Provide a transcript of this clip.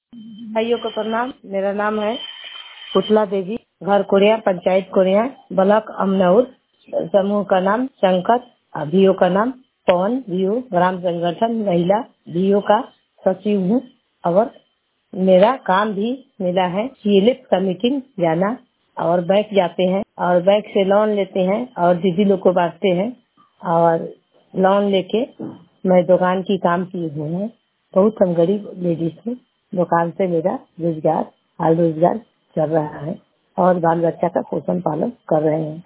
भाइयों को प्रणाम। मेरा नाम है पुतला देवी, घर कोरिया, पंचायत कोरिया, ब्लॉक अमनौर। समूह का नाम शंकर, भीओ का नाम पवन, भीओ ग्राम संगठन महिला भीओ का सचिव हूँ। और मेरा काम भी मिला है सीएलएफ का मीटिंग जाना, और बैंक जाते हैं और बैंक से लोन लेते हैं और दीदी लोग को बांटते हैं। और लोन लेके मैं दुकान की काम की हुई है। बहुत हम गरीब लेडीज हूँ। दुकान से मेरा रोजगार हाल रोजगार चल रहा है और बाल बच्चा का पोषण पालन कर रहे हैं।